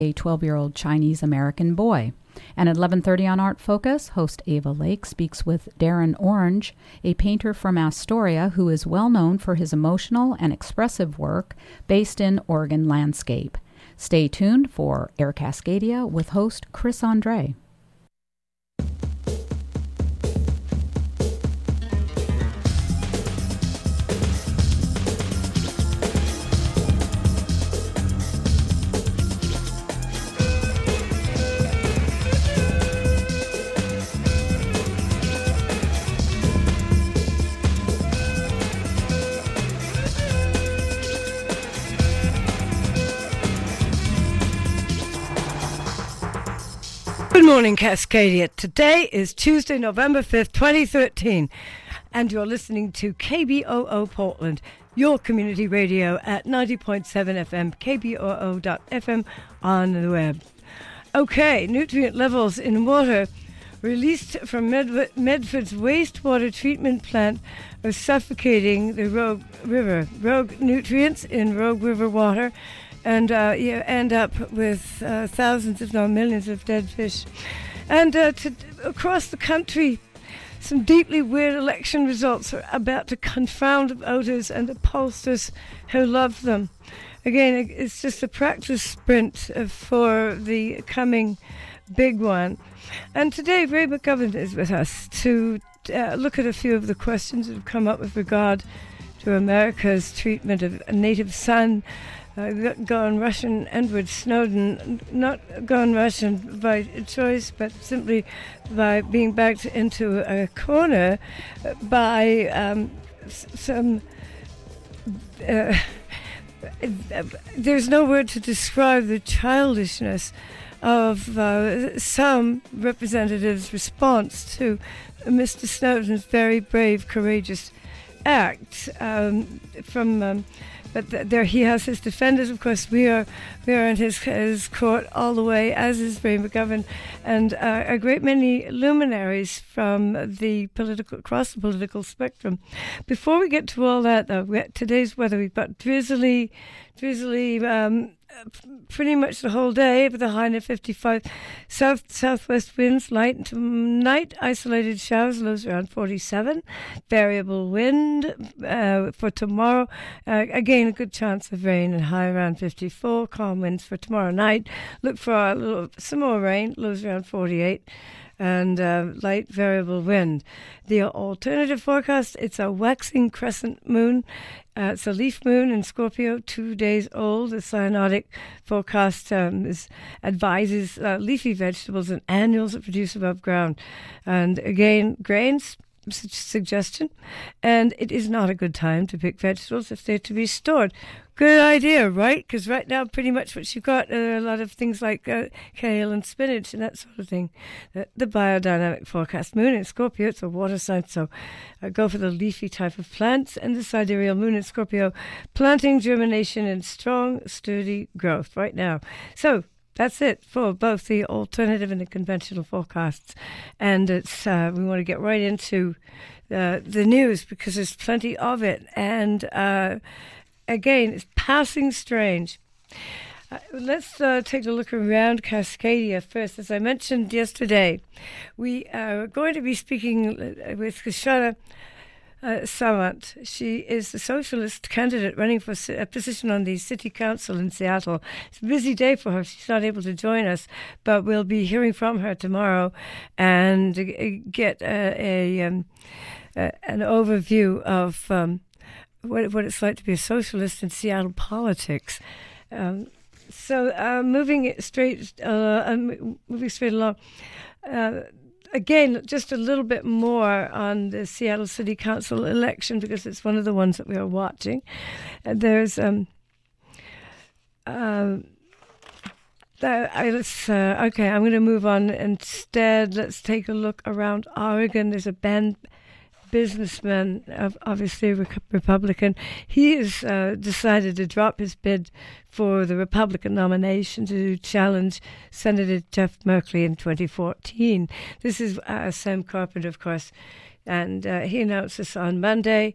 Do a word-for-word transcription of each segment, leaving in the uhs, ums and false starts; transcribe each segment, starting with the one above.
a twelve-year-old Chinese-American boy. And at eleven thirty on Art Focus, host Ava Lake speaks with Darren Orange, a painter from Astoria who is well known for his emotional and expressive work based in Oregon landscape. Stay tuned for Air Cascadia with host Chris Andre. Good morning, Cascadia. Today is Tuesday, November fifth, twenty thirteen, and you're listening to K B O O Portland, your community radio at ninety point seven F M, K B O O dot F M on the web. Okay, nutrient levels in water released from Med- Medford's wastewater treatment plant are suffocating the Rogue River. Rogue nutrients in Rogue River water, and uh, you end up with uh, thousands, if not millions, of dead fish. And uh, to, across the country, some deeply weird election results are about to confound voters and the pollsters who love them. Again, it's just a practice sprint for the coming big one. And today, Ray McGovern is with us to uh, look at a few of the questions that have come up with regard to America's treatment of a native son, Uh, gone Russian Edward Snowden, not gone Russian by choice, but simply by being backed into a corner by um, s- some... Uh, there's no word to describe the childishness of uh, some representatives' response to Mister Snowden's very brave, courageous act um, from... Um, But th- there he has his defenders. Of course, we are we are in his his court all the way, as is Ray McGovern, and uh, a great many luminaries from the political across the political spectrum. Before we get to all that, though, we, today's weather, we've got drizzly, drizzly. Um, pretty much the whole day with a high of fifty-five. South southwest winds, light into night, isolated showers, lows around forty-seven. Variable wind uh, for tomorrow. Uh, again, a good chance of rain and high around fifty-four. Calm winds for tomorrow night. Look for a little some more rain, lows around forty-eight. And uh, light variable wind. The alternative forecast, it's a waxing crescent moon. Uh, it's a leaf moon in Scorpio, two days old. The cyanotic forecast um, is, advises uh, leafy vegetables and annuals that produce above ground. And again, grains, su- suggestion. And it is not a good time to pick vegetables if they're to be stored. Good idea, right? Because right now, pretty much what you've got are a lot of things like uh, kale and spinach and that sort of thing. The, the biodynamic forecast moon in Scorpio, it's a water sign, so uh, go for the leafy type of plants. And the sidereal moon in Scorpio, planting, germination, and strong, sturdy growth right now. So that's it for both the alternative and the conventional forecasts. And it's uh, we want to get right into uh, the news because there's plenty of it. And uh Again, it's passing strange. Uh, let's uh, take a look around Cascadia first. As I mentioned yesterday, we are going to be speaking with Kishana uh, Sawant. She is the socialist candidate running for a position on the city council in Seattle. It's a busy day for her. She's not able to join us, but we'll be hearing from her tomorrow and uh, get uh, a um, uh, an overview of Um, What, what it's like to be a socialist in Seattle politics. Um, so, uh, moving it straight, uh, um, moving straight along. Uh, again, just a little bit more on the Seattle City Council election because it's one of the ones that we are watching. Uh, there's um. Uh, Uh, I, let's, uh, okay, I'm going to move on instead. Let's take a look around Oregon. There's a band businessman, obviously Republican. He has uh, decided to drop his bid for the Republican nomination to challenge Senator Jeff Merkley in twenty fourteen. This is uh, Sam Carpenter, of course, and uh, he announced this on Monday.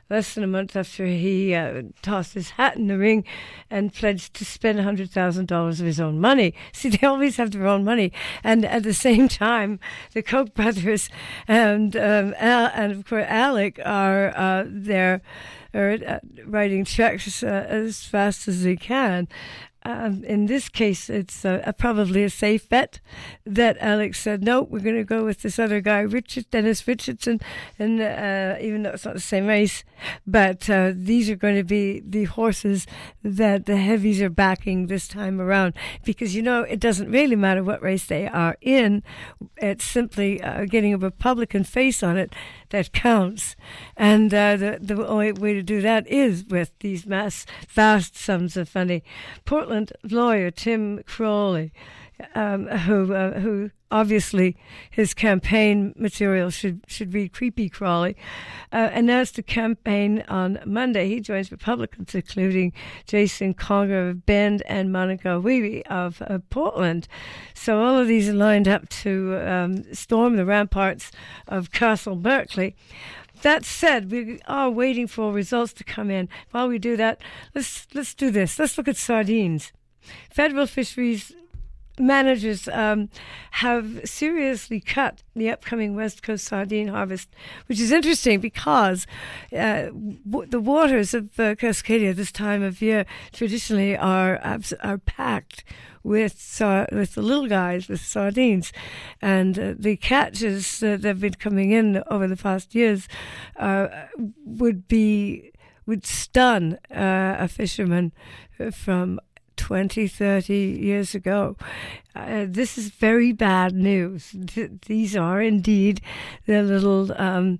less than a month after he uh, tossed his hat in the ring and pledged to spend one hundred thousand dollars of his own money. See, they always have their own money. And at the same time, the Koch brothers and, um, Al, and of course, Alec are uh, there are, uh, writing checks uh, as fast as they can. Um, in this case, it's uh, a, probably a safe bet that Alex said, no, we're going to go with this other guy, Richard Dennis Richardson, and uh, even though it's not the same race, but uh, these are going to be the horses that the heavies are backing this time around, because, you know, it doesn't really matter what race they are in. It's simply uh, getting a Republican face on it that counts, and uh, the, the only way to do that is with these mass, vast sums of money. Portland lawyer Tim Crawley, um, who uh, who obviously his campaign material should should read Creepy Crawley, uh, announced a campaign on Monday. He joins Republicans, including Jason Conger of Bend and Monica Weeby of uh, Portland. So all of these are lined up to um, storm the ramparts of Castle Berkeley. That said, we are waiting for results to come in. While we do that, let's let's do this. Let's look at sardines. Federal fisheries managers um, have seriously cut the upcoming West Coast sardine harvest, which is interesting because uh, w- the waters of uh, Cascadia this time of year traditionally are are packed with uh, with the little guys, with sardines, and uh, the catches that have been coming in over the past years uh, would be would stun uh, a fisherman from twenty, thirty years ago. Uh, this is very bad news. Th- these are indeed the little um,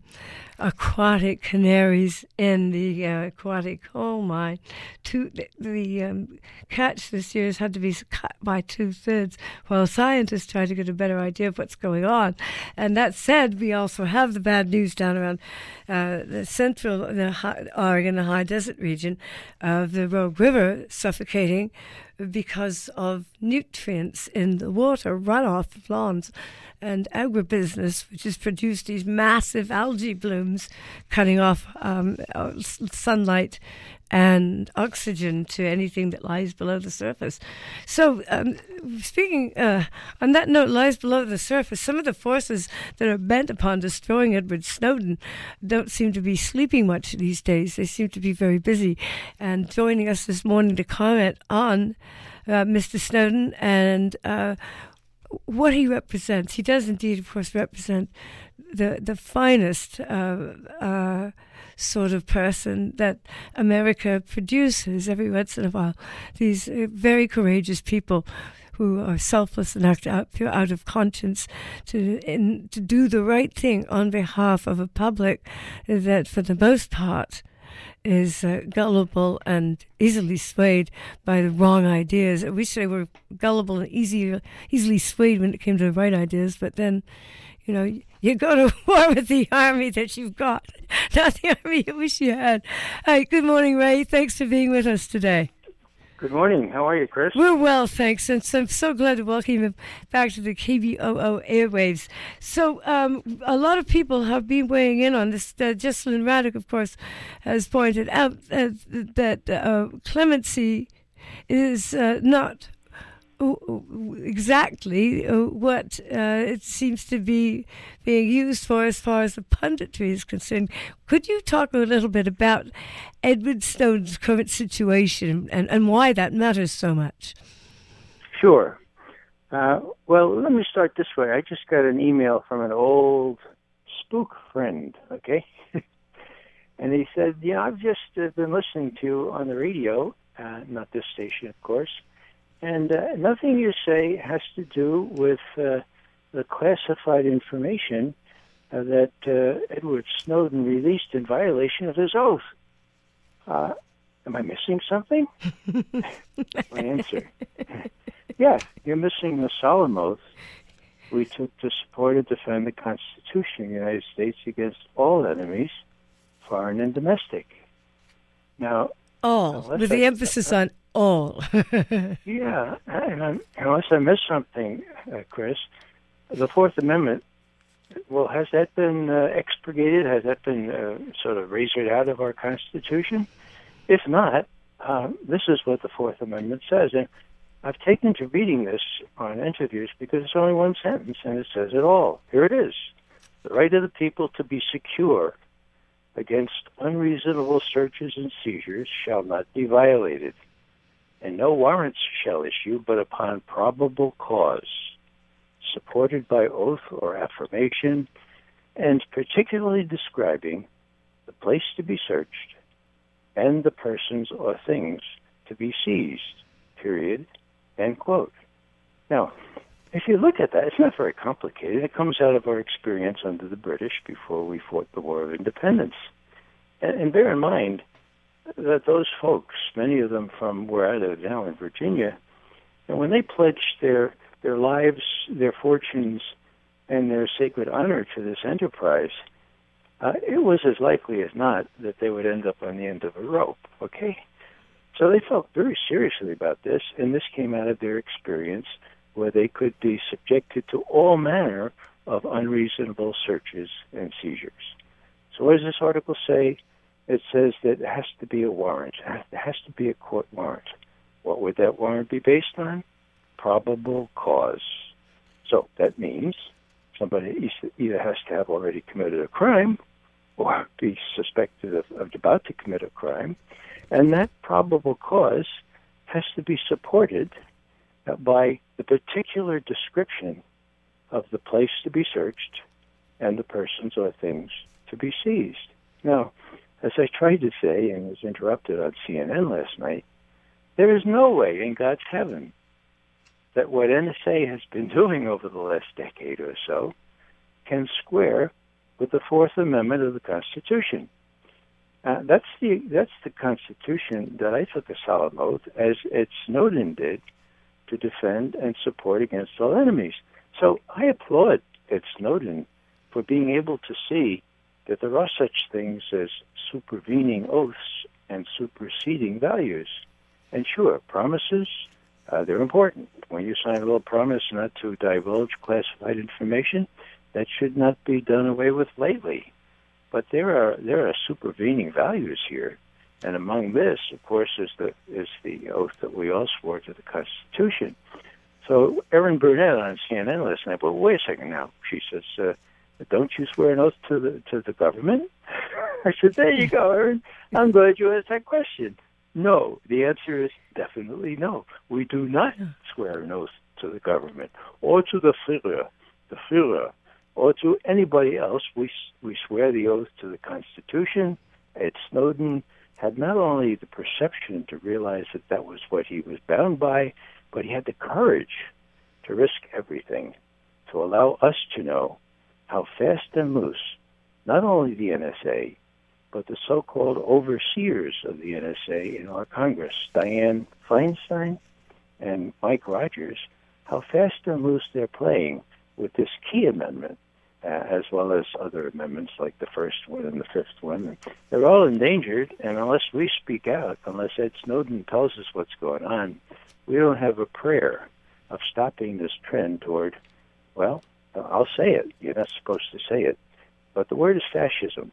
aquatic canaries in the uh, aquatic coal mine. Two, the the um, catch this year has had to be cut by two-thirds while scientists try to get a better idea of what's going on. And that said, we also have the bad news down around uh, the central the high, Oregon, the high desert region of the Rogue River suffocating because of nutrients in the water runoff of lawns and agribusiness, which has produced these massive algae blooms, cutting off um, sunlight and oxygen to anything that lies below the surface. So, um, speaking uh, on that note, lies below the surface, some of the forces that are bent upon destroying Edward Snowden don't seem to be sleeping much these days. They seem to be very busy. And joining us this morning to comment on uh, Mister Snowden and uh, what he represents. He does indeed, of course, represent the the finest uh, uh, sort of person that America produces every once in a while. These uh, very courageous people who are selfless and act out, out of conscience to in, to do the right thing on behalf of a public that, for the most part, is uh, gullible and easily swayed by the wrong ideas. I wish they were gullible and easy, easily swayed when it came to the right ideas, but then, you know, you go to war with the army that you've got, not the army you wish you had. Hi, good morning, Ray. Thanks for being with us today. Good morning. How are you, Chris? We're well, thanks. And so I'm so glad to welcome you back to the K B O O airwaves. So um, a lot of people have been weighing in on this. Uh, Jesselyn Ruddock, of course, has pointed out uh, that uh, clemency is uh, not exactly what uh, it seems to be being used for as far as the punditry is concerned. Could you talk a little bit about Edward Snowden's current situation and, and why that matters so much? Sure. Uh, well, let me start this way. I just got an email from an old spook friend, okay? And he said, you know, I've just uh, been listening to you on the radio, uh, not this station, of course, and uh, nothing you say has to do with uh, the classified information uh, that uh, Edward Snowden released in violation of his oath. Uh, am I missing something? My answer. Yeah, you're missing the solemn oath we took to support and defend the Constitution of the United States against all enemies, foreign and domestic. Now, all, with the I, emphasis uh, on all. Yeah, and I'm, unless I missed something, uh, Chris, the Fourth Amendment well, has that been uh, expurgated? Has that been uh, sort of razored out of our Constitution? If not, uh, this is what the Fourth Amendment says. And I've taken to reading this on interviews because it's only one sentence, and it says it all. Here it is. The right of the people to be secure against unreasonable searches and seizures shall not be violated, and no warrants shall issue but upon probable cause, supported by oath or affirmation, and particularly describing the place to be searched and the persons or things to be seized, period, end quote. Now, if you look at that, it's not very complicated. It comes out of our experience under the British before we fought the War of Independence. And, and bear in mind that those folks, many of them from where I live now in Virginia, and when they pledged their their lives, their fortunes, and their sacred honor to this enterprise, uh, it was as likely as not that they would end up on the end of a rope, okay? So they felt very seriously about this, and this came out of their experience where they could be subjected to all manner of unreasonable searches and seizures. So what does this article say? It says that it has to be a warrant. It has to be a court warrant. What would that warrant be based on? Probable cause. So that means somebody either has to have already committed a crime or be suspected of, of about to commit a crime, and that probable cause has to be supported by the particular description of the place to be searched and the persons or things to be seized. Now, as I tried to say and was interrupted on C N N last night, there is no way in God's heaven that what N S A has been doing over the last decade or so can square with the Fourth Amendment of the Constitution. Uh, that's the that's the Constitution that I took a solemn oath, as Ed Snowden did, to defend and support against all enemies. So I applaud Ed Snowden for being able to see that there are such things as supervening oaths and superseding values. And sure, promises, uh, they're important. When you sign a little promise not to divulge classified information, that should not be done away with lightly. But there are there are supervening values here. And among this, of course, is the is the oath that we all swore to the Constitution. So Erin Burnett on C N N last night, well, wait a second now. She says, uh, don't you swear an oath to the to the government? I said, there you go, Erin. I'm glad you asked that question. No, the answer is definitely no. We do not swear an oath to the government or to the Führer, the Führer, or to anybody else. We we swear the oath to the Constitution. Ed Snowden had not only the perception to realize that that was what he was bound by, but he had the courage to risk everything to allow us to know how fast and loose not only the N S A, but the so-called overseers of the N S A in our Congress, Dianne Feinstein and Mike Rogers, how fast and loose they're playing with this key amendment, uh, as well as other amendments like the first one and the fifth one. They're all endangered, and unless we speak out, unless Ed Snowden tells us what's going on, we don't have a prayer of stopping this trend toward, well, I'll say it. You're not supposed to say it. But the word is fascism.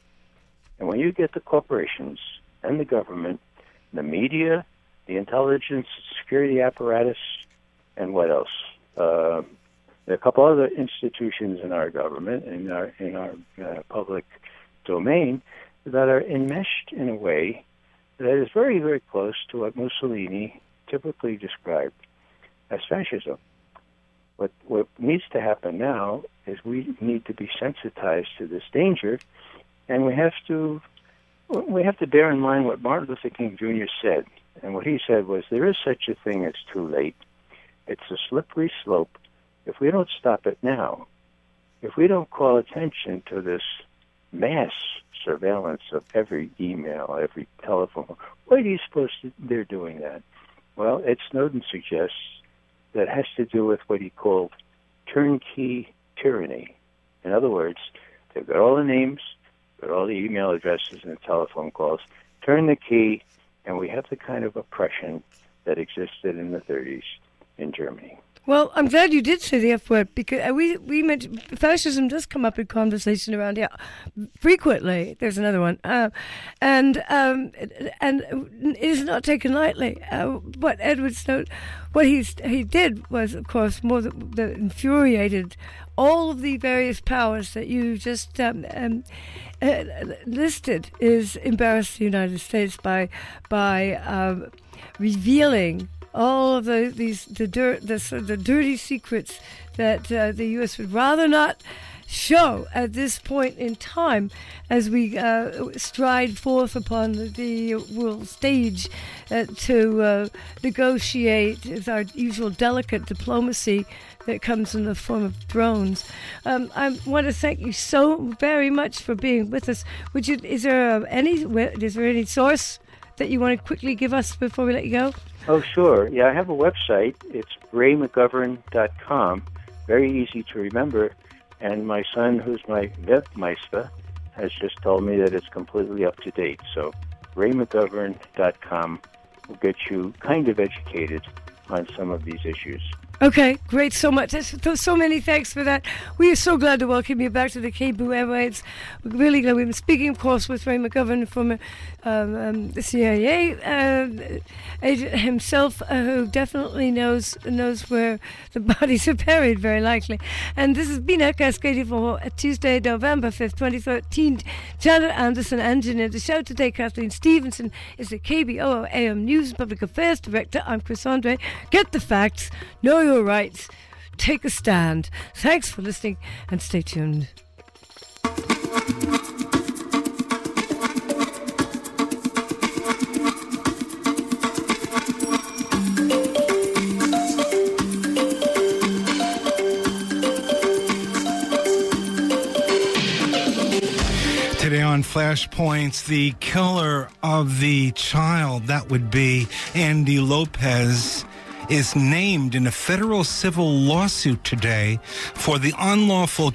And when you get the corporations and the government, the media, the intelligence, security apparatus, and what else? Uh, there are a couple other institutions in our government, in our in our uh, public domain, that are enmeshed in a way that is very, very close to what Mussolini typically described as fascism. What what needs to happen now is we need to be sensitized to this danger, and we have to we have to bear in mind what Martin Luther King Junior said. And what he said was, there is such a thing as too late. It's a slippery slope. If we don't stop it now, if we don't call attention to this mass surveillance of every email, every telephone, what are you supposed to, they're doing that? Well, Ed Snowden suggests that has to do with what he called turnkey tyranny. In other words, they've got all the names, got all the email addresses and the telephone calls, turn the key, and we have the kind of oppression that existed in the thirties in Germany. Well, I'm glad you did say the F word, because we we mentioned fascism does come up in conversation around here frequently. There's another one, uh, and um, and it is not taken lightly. Uh, what Edward Snowden, what he's he did was, of course, more than, that infuriated all of the various powers that you just um, um, uh, listed, is embarrass the United States by by um, revealing all of the these the dirt the, the dirty secrets that uh, the U S would rather not show at this point in time, as we uh, stride forth upon the, the world stage uh, to uh, negotiate with our usual delicate diplomacy that comes in the form of drones. Um, I want to thank you so very much for being with us. Would you? Is there uh, any? Is there any source that you want to quickly give us before we let you go? Oh, sure. Yeah, I have a website. It's ray mcgovern dot com. Very easy to remember. And my son, who's my webmeister, has just told me that it's completely up to date. So ray mcgovern dot com will get you kind of educated on some of these issues. Okay, great, so much. So many thanks for that. We are so glad to welcome you back to the K B O O airwaves. We're really glad. We've been speaking, of course, with Ray McGovern from um, um, the C I A uh, agent himself, uh, who definitely knows knows where the bodies are buried, very likely. And this has been our Cascadia for Tuesday, November fifth, twenty thirteen. Janet Anderson, engineer the show today. Kathleen Stevenson is the K B O O A M News and Public Affairs Director. I'm Chris Andre. Get the facts. Know your rights. Take a stand. Thanks for listening and stay tuned. Today on Flashpoints, the killer of the child, that would be Andy Lopez, is named in a federal civil lawsuit today for the unlawful